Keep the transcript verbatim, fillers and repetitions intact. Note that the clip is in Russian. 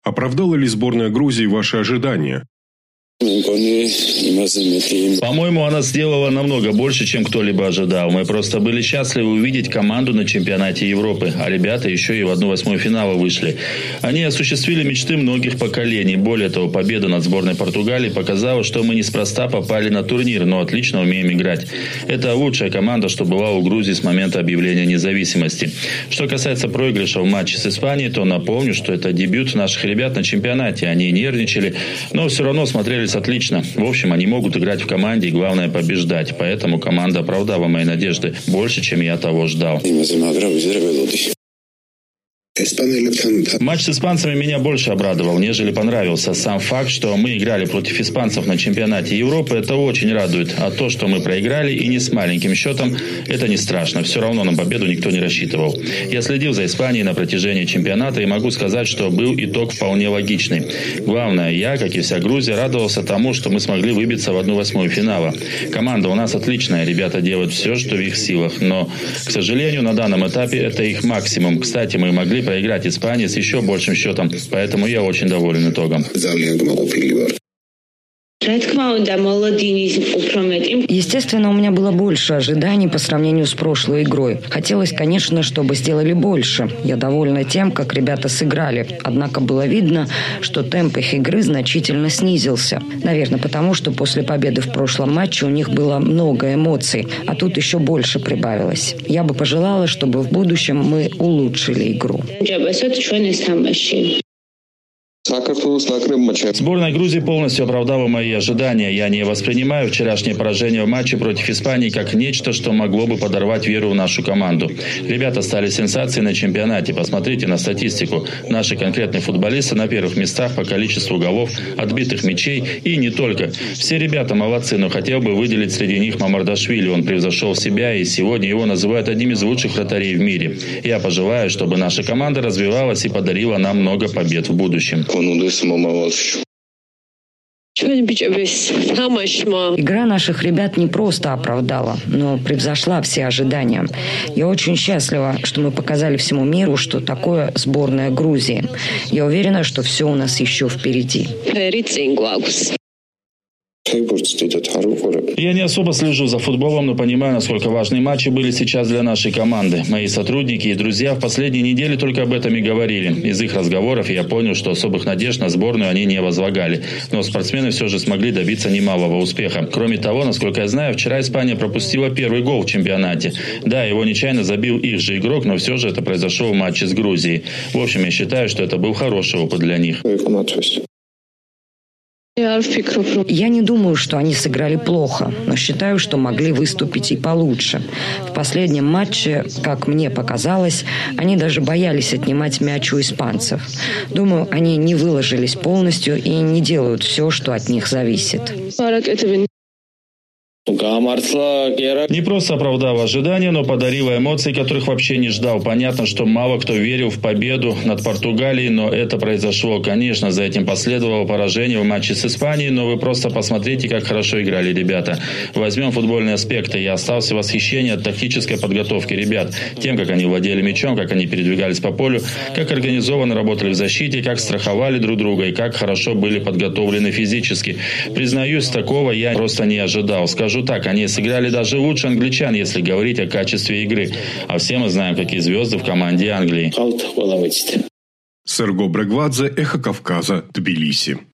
Оправдала ли сборная Грузии ваши ожидания? По-моему, она сделала намного больше, чем кто-либо ожидал. Мы просто были счастливы увидеть команду на чемпионате Европы, а ребята еще и в одну восьмую финала вышли. Они осуществили мечты многих поколений. Более того, победа над сборной Португалии показала, что мы неспроста попали на турнир, но отлично умеем играть. Это лучшая команда, что была у Грузии с момента объявления независимости. Что касается проигрыша в матче с Испанией, то напомню, что это дебют наших ребят на чемпионате. Они нервничали, но все равно смотрелись отлично. В общем, они могут играть в команде и, главное, побеждать. Поэтому команда оправдала мои надежды больше, чем я того ждал. Матч с испанцами меня больше обрадовал, нежели понравился. Сам факт, что мы играли против испанцев на чемпионате Европы, это очень радует. А то, что мы проиграли и не с маленьким счетом, это не страшно. Все равно на победу никто не рассчитывал. Я следил за Испанией на протяжении чемпионата и могу сказать, что был итог вполне логичный. Главное, я, как и вся Грузия, радовался тому, что мы смогли выбиться в одну восьмую финала. Команда у нас отличная, ребята делают все, что в их силах. Но, к сожалению, на данном этапе это их максимум. Кстати, мы могли проиграть Испании с еще большим счетом, поэтому я очень доволен итогом. Естественно, у меня было больше ожиданий по сравнению с прошлой игрой. Хотелось, конечно, чтобы сделали больше. Я довольна тем, как ребята сыграли. Однако было видно, что темп их игры значительно снизился. Наверное, потому что после победы в прошлом матче у них было много эмоций, а тут еще больше прибавилось. Я бы пожелала, чтобы в будущем мы улучшили игру. Сборная Грузии полностью оправдала мои ожидания. Я не воспринимаю вчерашнее поражение в матче против Испании как нечто, что могло бы подорвать веру в нашу команду. Ребята стали сенсацией на чемпионате. Посмотрите на статистику. Наши конкретные футболисты на первых местах по количеству голов, отбитых мячей и не только. Все ребята молодцы, но хотел бы выделить среди них Мамардашвили. Он превзошел себя, и сегодня его называют одним из лучших вратарей в мире. Я пожелаю, чтобы наша команда развивалась и подарила нам много побед в будущем. Игра наших ребят не просто оправдала, но превзошла все ожидания. Я очень счастлива, что мы показали всему миру, что такое сборная Грузии. Я уверена, что все у нас еще впереди. Я не особо слежу за футболом, но понимаю, насколько важные матчи были сейчас для нашей команды. Мои сотрудники и друзья в последние недели только об этом и говорили. Из их разговоров я понял, что особых надежд на сборную они не возлагали. Но спортсмены все же смогли добиться немалого успеха. Кроме того, насколько я знаю, вчера Испания пропустила первый гол в чемпионате. Да, его нечаянно забил их же игрок, но все же это произошло в матче с Грузией. В общем, я считаю, что это был хороший опыт для них. Я не думаю, что они сыграли плохо, но считаю, что могли выступить и получше. В последнем матче, как мне показалось, они даже боялись отнимать мяч у испанцев. Думаю, они не выложились полностью и не делают все, что от них зависит. Не просто оправдала ожидания, но подарила эмоции, которых вообще не ждал. Понятно, что мало кто верил в победу над Португалией, но это произошло. Конечно, за этим последовало поражение в матче с Испанией, но вы просто посмотрите, как хорошо играли ребята. Возьмем футбольные аспекты. Я остался в восхищении от тактической подготовки ребят. Тем, как они владели мячом, как они передвигались по полю, как организованно работали в защите, как страховали друг друга и как хорошо были подготовлены физически. Признаюсь, такого я просто не ожидал. Скажу так, они сыграли даже лучше англичан, если говорить о качестве игры. А все мы знаем, какие звезды в команде Англии. Серго Брегвадзе, Эхо Кавказа, Тбилиси.